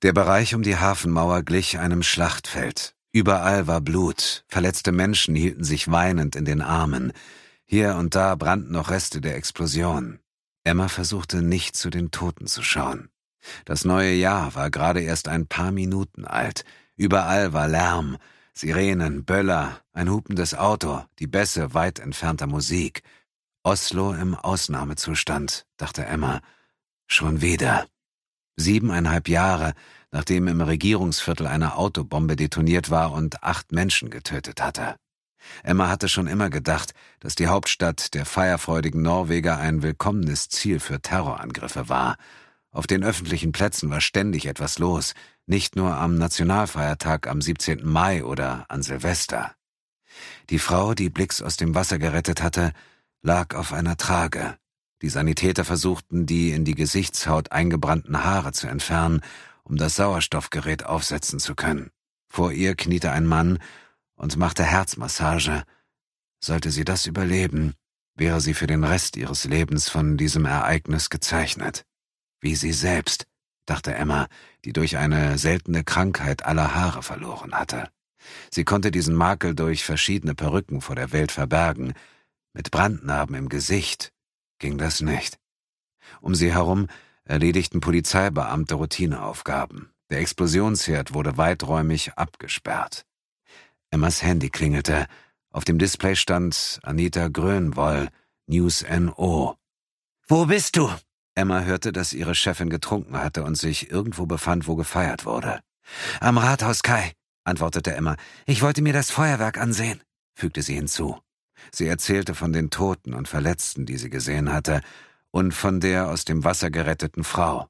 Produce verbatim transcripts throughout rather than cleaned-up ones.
Der Bereich um die Hafenmauer glich einem Schlachtfeld. Überall war Blut, verletzte Menschen hielten sich weinend in den Armen. Hier und da brannten noch Reste der Explosion. Emma versuchte nicht zu den Toten zu schauen. Das neue Jahr war gerade erst ein paar Minuten alt. Überall war Lärm, Sirenen, Böller, ein hupendes Auto, die Bässe weit entfernter Musik. Oslo im Ausnahmezustand, dachte Emma. Schon wieder. Siebeneinhalb Jahre, nachdem im Regierungsviertel eine Autobombe detoniert war und acht Menschen getötet hatte. Emma hatte schon immer gedacht, dass die Hauptstadt der feierfreudigen Norweger ein willkommenes Ziel für Terrorangriffe war. Auf den öffentlichen Plätzen war ständig etwas los, nicht nur am Nationalfeiertag am siebzehnten Mai oder an Silvester. Die Frau, die Blix aus dem Wasser gerettet hatte, lag auf einer Trage. Die Sanitäter versuchten, die in die Gesichtshaut eingebrannten Haare zu entfernen, um das Sauerstoffgerät aufsetzen zu können. Vor ihr kniete ein Mann und machte Herzmassage. Sollte sie das überleben, wäre sie für den Rest ihres Lebens von diesem Ereignis gezeichnet. Wie sie selbst, dachte Emma, die durch eine seltene Krankheit alle Haare verloren hatte. Sie konnte diesen Makel durch verschiedene Perücken vor der Welt verbergen. Mit Brandnarben im Gesicht ging das nicht. Um sie herum erledigten Polizeibeamte Routineaufgaben. Der Explosionsherd wurde weiträumig abgesperrt. Emmas Handy klingelte. Auf dem Display stand Anita Grönvoll, News N O. »Wo bist du?« Emma hörte, dass ihre Chefin getrunken hatte und sich irgendwo befand, wo gefeiert wurde. »Am Rathaus Kai«, antwortete Emma. »Ich wollte mir das Feuerwerk ansehen«, fügte sie hinzu. Sie erzählte von den Toten und Verletzten, die sie gesehen hatte, und von der aus dem Wasser geretteten Frau.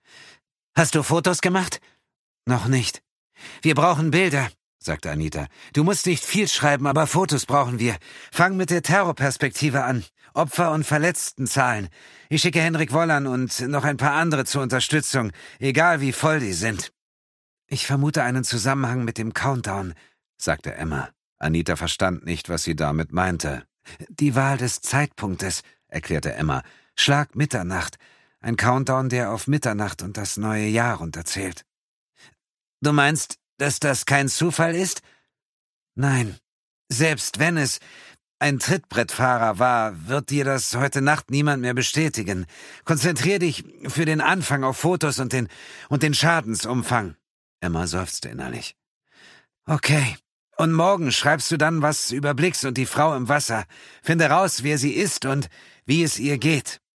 »Hast du Fotos gemacht?« »Noch nicht.« »Wir brauchen Bilder«, sagte Anita. »Du musst nicht viel schreiben, aber Fotos brauchen wir. Fang mit der Terrorperspektive an. Opfer- und Verletztenzahlen. Ich schicke Henrik Wollern und noch ein paar andere zur Unterstützung, egal wie voll die sind.« »Ich vermute einen Zusammenhang mit dem Countdown«, sagte Emma. Anita verstand nicht, was sie damit meinte. »Die Wahl des Zeitpunktes«, erklärte Emma. »Schlag Mitternacht. Ein Countdown, der auf Mitternacht und das neue Jahr runterzählt.« »Du meinst, dass das kein Zufall ist?« »Nein. Selbst wenn es ein Trittbrettfahrer war, wird dir das heute Nacht niemand mehr bestätigen. Konzentrier dich für den Anfang auf Fotos und den, und den Schadensumfang.« Emma seufzte innerlich. »Okay. Und morgen schreibst du dann was über Blix und die Frau im Wasser. Finde raus, wer sie ist und wie es ihr geht.«